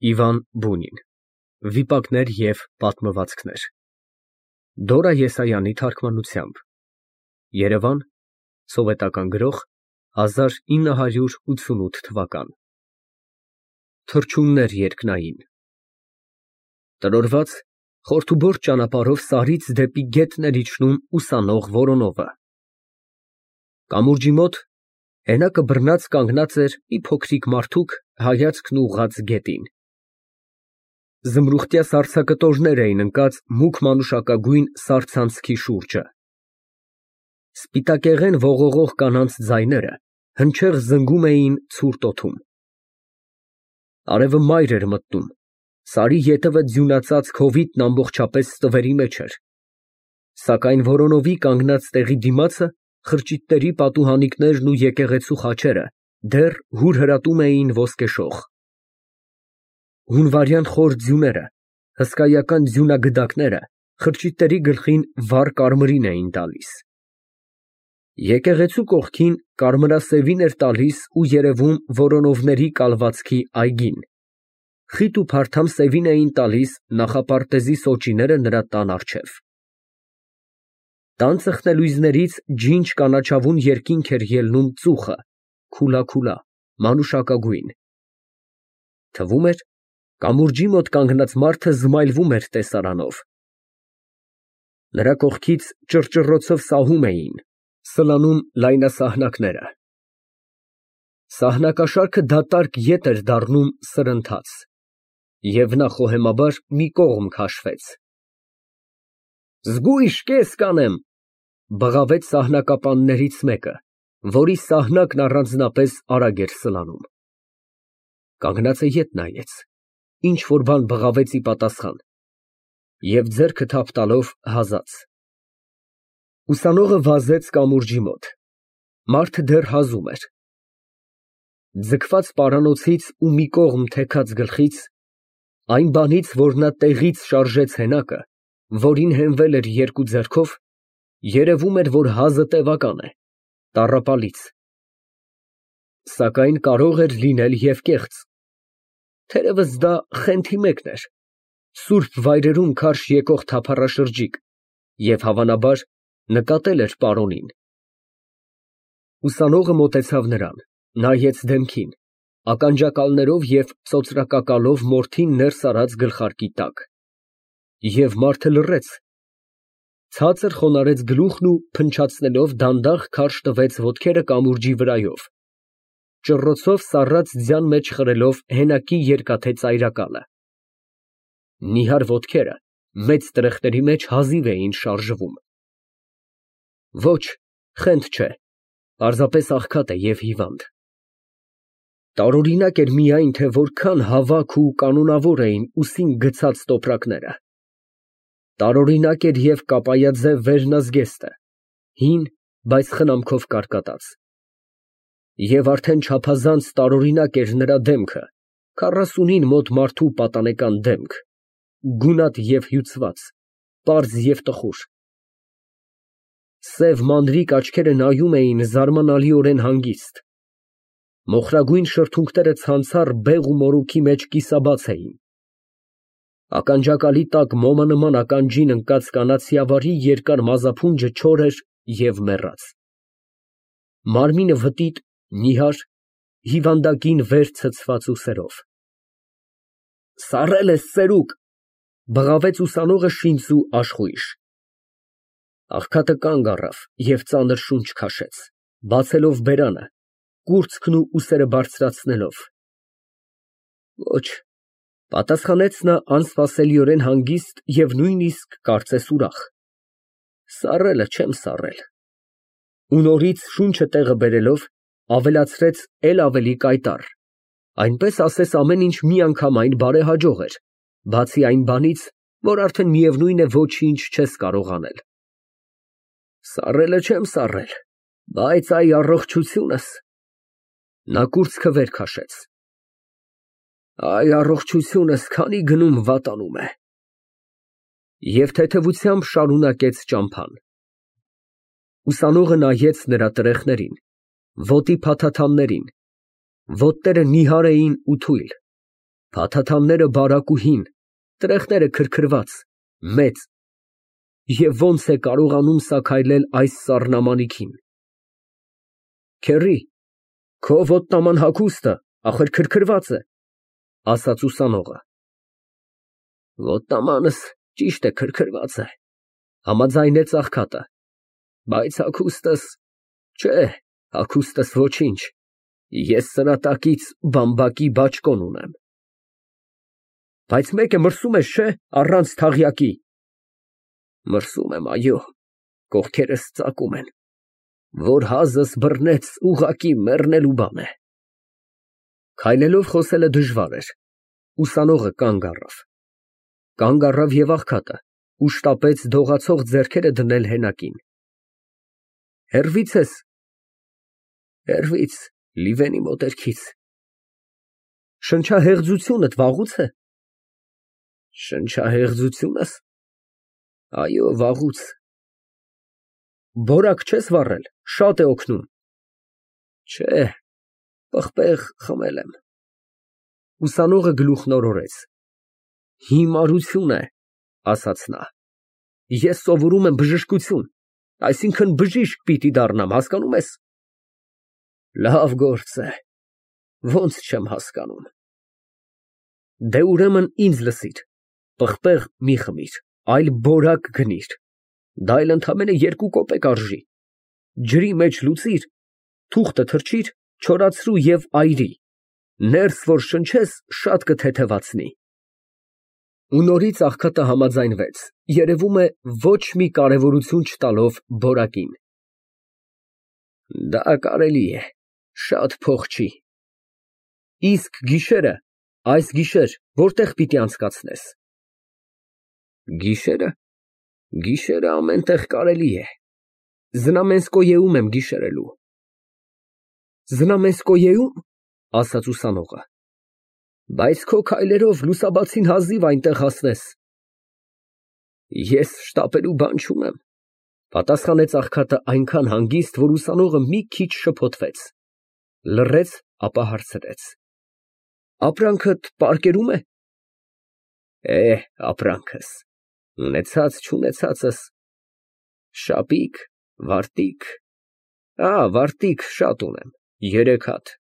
Իվան Բունին, Վիպակներ և պատմվածքներ, Դորա Եսայանի թարգմանությամբ, Երևան, Սովետական Գրող, 1988 թվական, Թռչուններ երկնային, Տրորված, խորթուբորտ ճանապարհով Սարից դեպի գետն էր իջնում ուսանող Վորոնովը, Կամուրջի մոտ հենակը բռնած կանգնած էր մի փոքրիկ մարդուկ հայացքն ուղղած գետին, Զմրուխտյա սառցակտորներ էին ընկած մուգ մանուշակագույն սառցանցքի շուրջը, Սպիտակեղեն ողողող կանանց ձայները հնչեղ զնգում էին ցուրտ օդում, Արևը մայր էր մտնում, Սարի ետևը ձյունածածկ հովիտն ամբողջապես ստվերի մեջ էր, Սակայն Վորոնովի կանգնած տեղի դիմացը խրճիթների պատուհանիկներն ու եկեղեցու խաչերը դեռ հուրհրատում էին ոսկեշող, Հունվարյան խոր ձյուները, հսկայական ձյունագդակները խրճիթների գլխին վառ կարմիրին էին տալիս, Եկեղեցու կողքին կարմրասևին էր տալիս ու երևում Վորոնովների կալվածքի այգին, խիտ ու փարթամ սևին էին տալիս նախապարտեզի սոճիները նրա տան առջև, Տան ծխնելույզներից ջինջ կանաչավուն երկինք էր ելնում ծուխը, քուլաքուլա, մանուշակագույն, թվում էր, կամուրջի մոտ կանգնած մարդը զմայլվում էր տեսարանով, Նրա կողքից ճռճռոցով սահում էին, սլանում լայնասահնակները, Սահնակաշարքը դատարկ ետ էր դառնում սրընթաց, և նա խոհեմաբար մի կողմ քաշվեց, Զգույշ կես կանեմ, բղավեց սահնակապաններից մեկը, որի սահնակն առանձնապես արագ էր սլանում, Կանգնածը ետ նայեց, ինչ֊որ բան բղավեց ի պատասխան և ձեռքը թափ տալով հազաց, Ուսանողը վազեց կամուրջի մոտ, մարդը դեռ հազում էր, Ձգված պարանոցից ու մի կողմ թեքած գլխից, այն բանից, որ նա տեղից շարժեց հենակը, որին հենվել էր երկու ձեռքով, երևում էր, որ հազը տևական է, տառապալից, Սակայն կարող էր լինել և կեղծ, թերևս դա Խենթի մեկն էր, սուրբ վայրերում քարշ եկող թափառաշրջիկ և հավանաբար նկատել էր պարոնին, Ուսանողը մոտեցավ նրան, նայեց դեմքին, ականջակալներով և ծոծրակակալով մորթին ներս արած գլխարկի տակ, և մարդը լռեց, ցածր խոնարհեց գլուխն ու փնչացնելով դանդաղ քարշ տվեց ոտքերը կամուրջի վրայով, ճռռոցով սառած ձյան մեջ խրելով հենակի երկաթե ծայրակալը, Նիհար ոտքերը մեծ տրեխների մեջ հազիվ էին շարժվում, Ոչ, Խենթ չէ, պարզապես աղքատ է և հիվանդ, Տարօրինակ էր միայն, թե որքան հավաք ու կանոնավոր էին ուսին գցած տոպրակները, Տարօրինակ էր և կապայաձև վերնազգեստը, հին, բայց խնամքով կարկատած, Եվ արդեն չափազանց տարօրինակ էր նրա դեմքը, 40-ին մոտ մարդու պատանեկան դեմք, գունատ և հյուծված, պարզ և տխուր, Սև մանրիկ աչքերը նայում էին զարմանալիորեն հանգիստ, Մոխրագույն շրթունքները ցանցառ բեղ ու մորուքի մեջ կիսաբաց էին, Ականջակալի տակ մոմը նման ականջին ընկած կանացիավարի երկար մազափունջը չոր էր և մեռած, Մարմինը վտիտ, նիհար, հիվանդագին վեր ցցված ուսերով, Սառել ես ծերուկ, բղավեց ուսանողը շինծ ու աշխույժ, Աղքատը կանգ առավ և ծանր շունչ քաշեց, բացելով բերանը, կուրծքն ու ուսերը բարձրացնելով, Ոչ, պատասխանեց նա անսպասելիորեն հանգիստ և նույնիսկ կարծես ուրախ, Սառել չեմ սառել, ու նորից շունչը տեղը բերելով, ավելացրեց էլ ավելի կայտառ, այնպես ասես ամեն ինչ միանգամայն բարեհաջող էր, բացի այն բանից, որ արդեն միևնույն է ոչինչ չես կարող անել, Սառել չեմ սառել, բայց այ առողջությունս, նա կուրծքը վեր քաշեց, Այ առողջությունս քանի գնում վատանում է, և թեթևությամբ շարունակեց ճամփան, Ուսանողը նայեց նրա տրեխներին, ոտի փաթաթաններին, ոտները նիհար էին ու թույլ, Փաթաթանները բարակուհին, տրեխները քրքրված, մեծ, և ոնց է կարողանում սաքայլել այս սառնամանիքին։ Քեռի, քո ոտնաման հագուստը, ախր քրքրված է, ասաց ուսանողը։ Ոտնամանս ճիշտ է քրքրված է, համաձայնեց աղքատը, բայց հագուստս, չէ, հագուստս ոչինչ, ես սրա տակից բամբակի բաճկոն ունեմ։ Բայց մեկը մրսում ես, չէ, առանց թաղյակի։ Մրսում եմ, այո, կողքերս ծակում են, որ հազս բռնեց, ուղղակի մեռնելու բան է։ Քայլելով խոսելը դժվար էր, ուսանողը կանգ առավ։ Կանգ առավ և աղքատը ու շտապեց դողացող ձեռքերը դնել հենակին։ Հեռվի՞ց ես։ Հեռվից, Լիվենի մոտերքից։ Շնչահեղձությունդ վաղուց է։ Շնչահեղձությունս։ Այո, վաղուց։ Բորակ չես վառել, շատ է օգնում։ Չէ, պղպեղ խմել եմ։ Ուսանողը գլուխն օրորեց։ Հիմարություն է, ասաց նա։ Ես սովորում եմ բժշկություն, այսինքն բժիշկ պիտի դառնամ, հասկանում ես։ Լավ գործ է, ոնց չեմ հասկանում։ Դե ուրեմն ինձ լսիր, պղպեղ մի խմիր, այլ բորակ գնիր, դա էլ ընդամենը 2 կոպեկ արժի, ջրի մեջ լուծիր, թուղթը թրջիր, չորացրու և այրի, ներս որ շնչես, շատ կթեթևացնի։ Ու նորից աղքատը համաձայնվեց, երևում է ոչ մի կարևորություն չտալով բորակին։ Դա կարելի է, շատ փող չի։ Իսկ գիշերը, այս գիշեր որտեղ պիտի անցկացնես։ Գիշերը, գիշերը ամեն տեղ կարելի է։ Զնամենսկոյեում եմ գիշերելու։ Զնամենսկոյեում, ասաց ուսանողը։ Բայց քո քայլերով լուսաբացին հազիվ այնտեղ հասնես։ Ես շտապելու բան չունեմ, պատասխանեց աղքատը այնքան հանգիստ, որ ուսանողը մի քիչ շփոթվեց, լռեց, ապա հարցրեց. Ապրանքդ պարկերում է։ Ապրանքս, ունեցած չունեցածս, շապիկ, վարտիք, վարտիք շատ ունեմ, 3 հատ։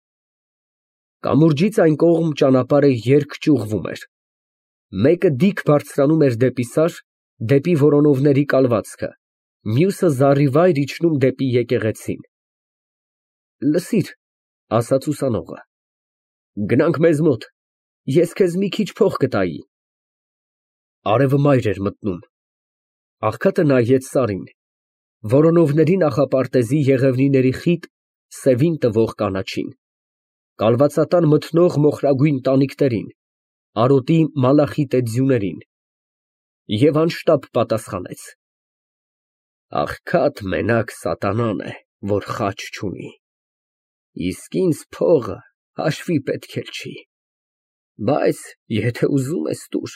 Կամուրջից այն կողմ ճանապարհը երկ ճյուղվում էր։ Մեկը դիք բարձրանում էր դեպի Սար, դեպի Որոնովների կալվածքը, մյուսը զառիվայր իջնում դեպի եկեղեցին։ Լսիր, ասաց ուսանողը, գնանք մեզ մոտ, ես քեզ մի քիչ փող կտայի։ Արևը մայր էր մտնում։ Աղքատը նայեց Սարին, Որոնովների նախապարտեզի եղևնիների խիտ, սևին տվող կանաչին, կալվածատան մթնող մոխրագույն տանիքներին, արոտի մալախիտե ձյուներին, և անշտապ պատասխանեց. Աղքատ մենակ սատանան է, որ խաչ չունի, իսկ ինձ փողը հաշվի պետք էլ չի, բայց եթե ուզում ես տուր։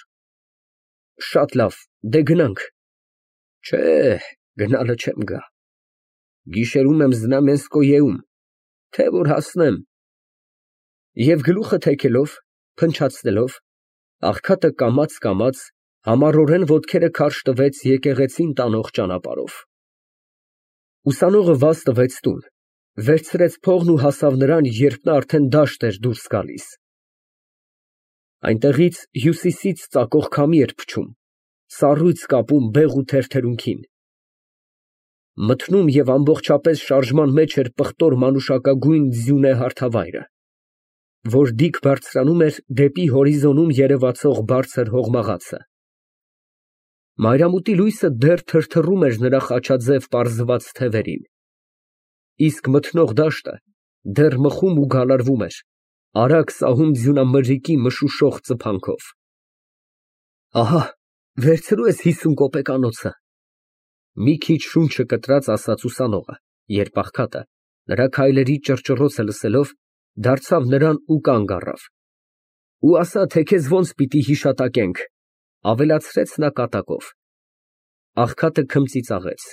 Շատ լավ, դե գնանք։ Չէ, գնալը չեմ գա, գիշերում եմ Զնամենսկոյեում, թե որ հասնեմ։ Եվ գլուխը թեքելով, փնչացնելով, աղքատը կամաց համառորեն ոտքերը քարշ տվեց եկեղեցին տանող ճանապարհով։ Ուսանողը վազ տվեց տուն, վերցրեց փողն ու հասավ նրան, երբ նա արդեն դաշտ էր դուրս գալիս։ Այնտեղից հյուսիսից ծակող քամի էր փչում, սառույց կապում բեղ ու թերթերունքին։ Մթնում և ամբողջապես շարժման մեջ էր պղտոր մանուշակագույն ձյունե հարթավայրը, որ դիք բարձրանում էր դեպի հորիզոնում երևացող բարձր հողմաղացը։ Մայրամուտի լույսը դեռ թրթռում էր նրա խաչաձև պարզված թևերին, իսկ մթնող դաշտը դեռ մխում ու գալարվում էր, արագ սահուն ձյունամրրիկի մշուշող ծփանքով։ Ահա, վերցրու ես 50 կոպեկանոցը։ Մի քիչ շունչը կտրած ասաց ուսանողը, երբ աղքատը, նրա քայլերի ճռճռոցը լսելով, դարձավ նրան ու կանգ առավ։ Ու ասա, թե քեզ ոնց պիտի հիշատակենք, ավելացրեց նա կատակով։ Աղքատը քմծիծաղեց։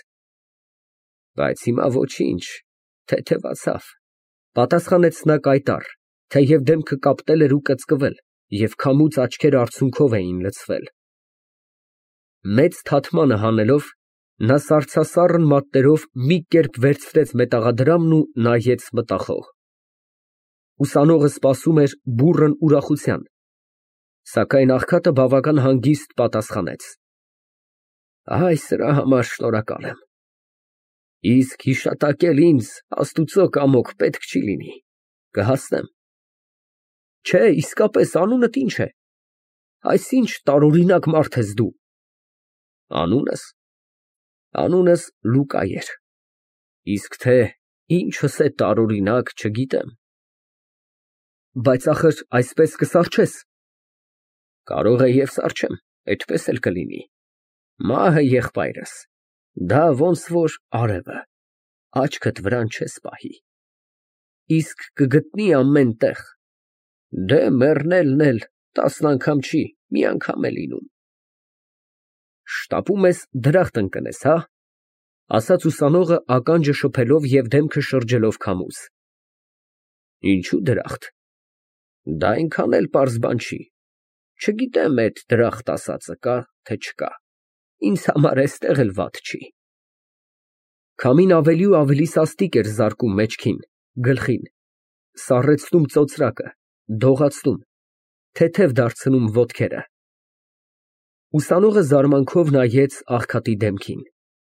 Բայց հիմա ոչինչ, թեթևացավ, պատասխանեց նա կայտառ, թեև դեմքը կապտել էր ու կծկվել, և քամուց աչքերը արցունքով էին լցվել։ Մեծ թաթմանը հանելով, նա սառցասառն մատներով մի կերպ վերցրեց մետաղադրամն ու նայեց մտախոհ։ Ուսանողը սպասում էր բուռն ուրախության, սակայն աղքատը բավական հանգիստ պատասխանեց. Այ սրա համար շնորհակալ եմ, իսկ հիշատակել ինձ Աստուծո կամոք պետք չի լինի, կհասնեմ։ Չէ, իսկապես, անունդ ի՞նչ է, այս ինչ տարօրինակ մարդ ես դու։ Անունս Լուկա էր, իսկ թե ինչս է տարօրինակ, չգիտեմ։ Բայց ախր այսպես կսառչես։ Կարող է և սառչեմ, այդպես էլ կլինի։ Մահը եղբայրս, դա ոնց որ արևը, աչքդ վրան չես պահի, իսկ կգտնի ամեն տեղ։ Դե մեռնելն էլ 10 անգամ չի, մի անգամ է լինում։ Շտապում ես դրախտ ընկնես, հա, ասաց ուսանողը ականջը շփելով և դեմքը շրջելով քամուց։ Ինչու դրախտ։ Դա այնքան էլ պարզ բան չի, չգիտեմ էդ դրախտ ասածը կա, թե չկա, ինձ համար էստեղ էլ վատ չի։ Քամին ավելի ու ավելի սաստիկ էր զարկում մեջքին, գլխին, սառեցնում ծոծրակը, դողացնում, թեթև դարձնում ոտքերը։ Ուսանողը զարմանքով նայեց աղքատի դեմքին։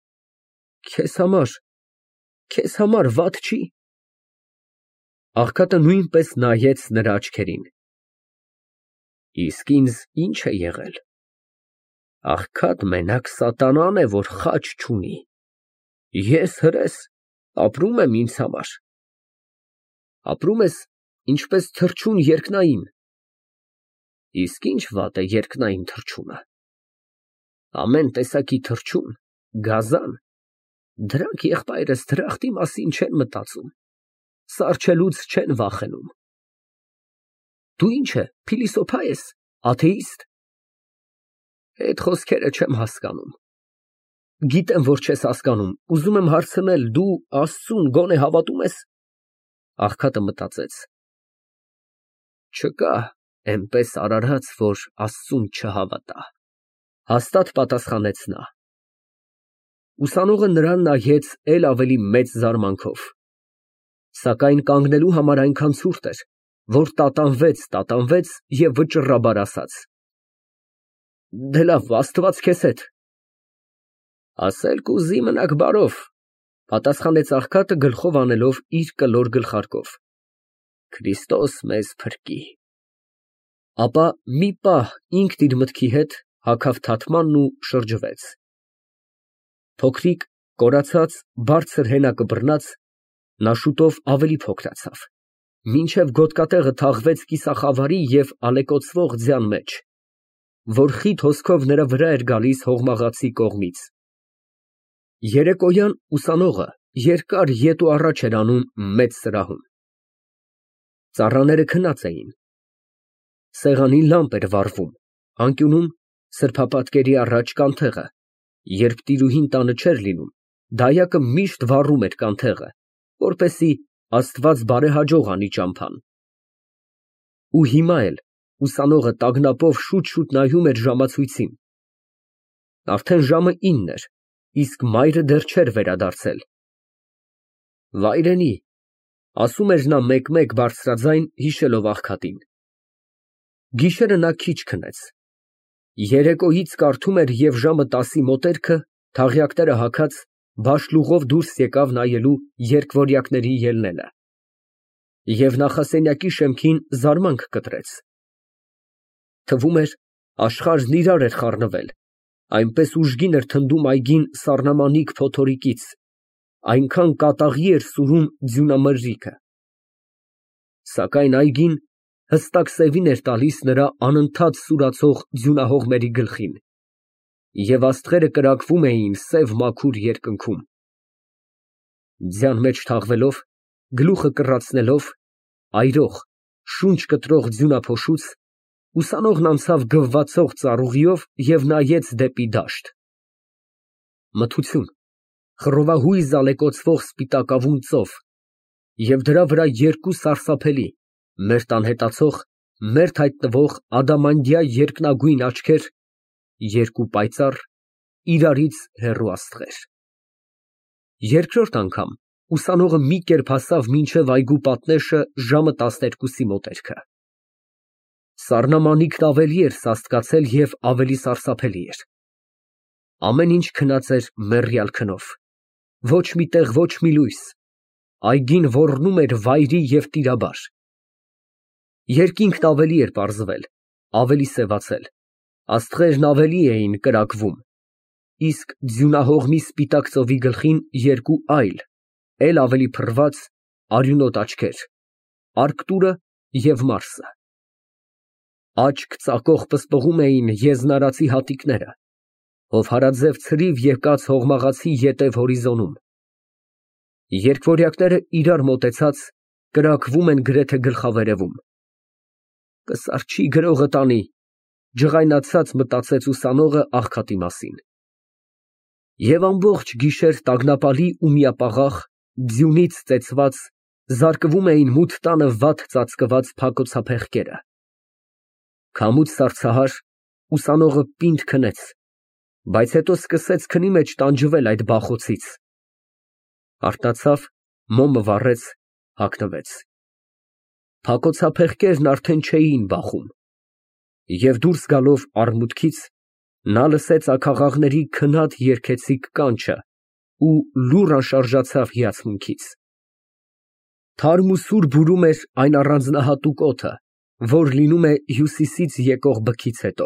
Քեզ համար վատ չի։ Աղքատը նույնպես նայեց նրա աչքերին։ Իսկ ինձ ինչ է եղել։ Աղքատ մենակ սատանան է, որ խաչ չունի։ Ես հրես, ապրում եմ ինձ համար։ Ապրում ես ինչպես թռչուն երկնային։ Իսկ ինչ վատ է երկնային թռչունը։ Ամեն տեսակի թռչուն, գազան, դրանք եղբայրս դրախտի մասին չեն մտածում, սառչելուց չեն վախենում։ Դու ինչ է, փիլիսոփա ես, աթեիստ։ Այդ խոսքերը չեմ հասկանում։ Գիտեմ, որ չես հասկանում, ուզում եմ հարցնել, դու Աստծուն գոնե հավատում ես։ Աղքատը մտածեց. Չկա էնպես արարած, որ Աստծուն չհավատա։ Հաստատ պատասխանեց նա։ Ուսանողը նրան նայեց էլ ավելի մեծ զարմանքով, սակայն կանգնելու համար այնքան ցուրտ էր, որ տատանվեց և վճռաբար ասաց. Դե լավ, Աստված քեզ հետ։ Ասել կուզի մնաք բարով, պատասխանեց աղքատը գլխով անելով իր կլոր գլխարկով։ Քրիստոս մեզ փրկի։ Ապա մի պահ ինքն իր մտքի հետ հագավ թաթմանն ու շրջվեց։ Փոքրիկ, կորացած, բարձր հենակը բռնած, նա շուտով ավելի փոքրացավ, մինչև գոտկատեղը թաղվեց կիսախավարի և ալեկոծվող ձյան մեջ, որ խիտ հոսքով նրա վրա էր գալիս հողմաղացի կողմից։ Երեկոյան ուսանողը երկար ետ ու առաջ էր անում մեծ սրահում։ Ծառաները քնած էին։ Սեղանին լամպ էր վառվում, անկյունում սրբապատկերի առաջ կանթեղը, երբ տիրուհին տանը չէր լինում, դայակը միշտ վառում էր կանթեղը, որպեսզի Աստված բարեհաջող անի ճամփան։ Ու հիմա էլ ուսանողը տագնապով շուտ նայում էր ժամացույցին։ Արդեն ժամը 9 էր, իսկ մայրը դեռ չէր վերադարձել։ Վայրենի, ասում էր նա մեկ-մեկ բարձրաձայն հիշելով աղքատին։ Գիշերը նա քիչ քնեց։ Երեկոյից կարդում էր և ժամը 10-ի մոտերքը, թաղյակները հագած, բաշլուղով դուրս եկավ նայելու երկվորյակների ելնելը։ Եվ նախասենյակի շեմքին զարմանք կտրեց։ Թվում էր աշխարհն իրար էր խառնվել, այնպես ուժգին էր թնդում այգին սառնամանիք փոթորիկից, այնքան կատաղի էր սուրում ձյունամրրիկը։ Սակայն այգին հստակ սևին էր տալիս նրա անընդհատ սուրացող ձյունահողմերի գլխին, և աստղերը կրակվում էին սև մաքուր երկնքում։ Ձյան մեջ թաղվելով, գլուխը կռացնելով, այրող, շունչ կտրող ձյունափոշուց, ուսանողն անցավ գվվացող ծառուղիով և նայեց դեպի դաշտ։ Մթություն, խռովահույզ ալեկոծվող սպիտակավուն ծով և դրա վրա երկու սարսափելի, մերթ անհետացող, մերթ հայտնվող ադամանդյա երկնագույն աչքեր, երկու պայծառ, իրարից հեռու աստղեր։ Երկրորդ անգամ ուսանողը մի կերպ հասավ մինչև այգու պատնեշը ժամը 12-ի մոտերքը։ Սառնամանիքն ավելի էր սաստկացել և ավելի սարսափելի էր։ Ամեն ինչ քնած էր մեռյալ քնով, ոչ մի տեղ, ոչ մի լույս, այգին ոռնում էր վայրի և տիրաբար։ Երկինքն ավելի էր պարզվել, ավելի սևացել, աստղերն ավելի էին կրակվում, իսկ ձյունահողմի սպիտակ ծովի գլխին երկու այլ, էլ ավելի փռված, արյունոտ աչքեր, Արկտուրը և Մարսը։ Աչք ծակող պսպղում էին եզնարածի հատիկները, հովհարաձև ցրիվ եկած հողմաղացի ետև հորիզոնում։ Երկվորյակները իրար մոտեցած, կրակվում են գրեթե գլխավերևում։ Կսարչի գրողը տանի, ջղայնացած մտածեց ուսանողը աղքատի մասին։ Եվ ամբողջ գիշեր տագնապալի ու միապաղաղ, ձյունից ծեծված, զարկվում էին մութ տանը վատ ծածկված փակոցափեղկերը։ Քամուց սառցահար, ուսանողը պինդ քնեց, բայց հետո սկսեց քնի մեջ տանջվել այդ բախոցից։ Արթնացավ, մոմը վառեց, հագնվեց։ Փակոցափեղկերն արդեն չէին բախում, և դուրս գալով արմունկից, նա լսեց աքաղաղների քնած երգեցիկ կանչը ու լուռ անշարժացավ հիացմունքից։ Թարմ ու սուր բուրում էր այն առանձնահատուկ օդը, որ լինում է հյուսիսից եկող բքից հետո։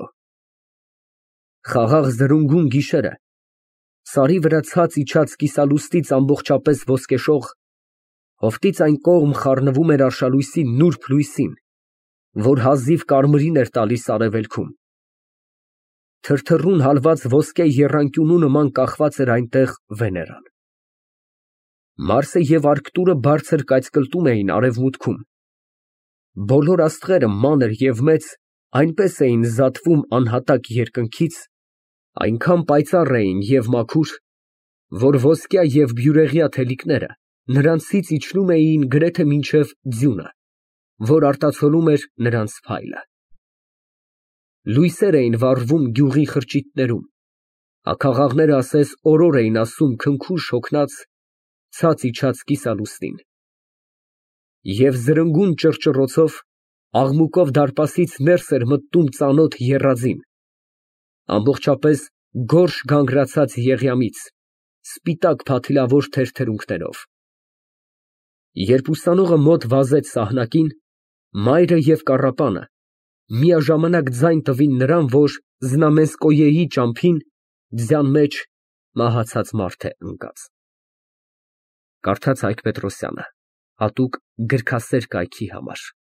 Խաղաղ զրունգուն գիշերը, սարի վրա ցած իջած կիսալուստից ամբողջապես ոսկեշող, հովտից այն կողմ խառնվում էր արշալույսի նուրբ լույսին, որ հազիվ կարմիրին էր տալիս արևելքում։ Թրթռուն հալված ոսկե եռանկյունու նման կախված էր այնտեղ Վեներան։ Մարսը և Արկտուրը բարձր կայծկլտում էին արևմուտքում։ Բոլոր աստղերը մանր և մեծ այնպես էին զատվում անհատակ երկնքից, այնքան պայծառ էին և մաքուր, որ ոսկյա և բյուրեղյա թելիկները նրանցից իջնում էին գրեթե մինչև ձյունը, որ արտացոլում էր նրանց փայլը։ Լույսեր էին վառվում գյուղի խրճիթներում, աքաղաղները ասես օրոր էին ասում քնքուշ հոգնած, ցած իջած կիսալուստին։ Եվ զրնգուն ճռճռոցով, աղմուկով դարպասից ներս էր մտնում ծանոթ եռաձին, ամբողջապես գորշ գանգրացած եղյամից, սպիտակ փաթիլավոր թերթերունքներով։ Երբ ուսանողը մոտ վազեց սահնակին, մայրը և կառապանը միաժամանակ ձայն տվին նրան, որ Զնամենսկոյեի ճամփին ձյան մեջ մահացած մարդ է ընկած։ Կարդաց Հայկ Պետրոսյանը, հատուկ գրքասեր կայքի համար։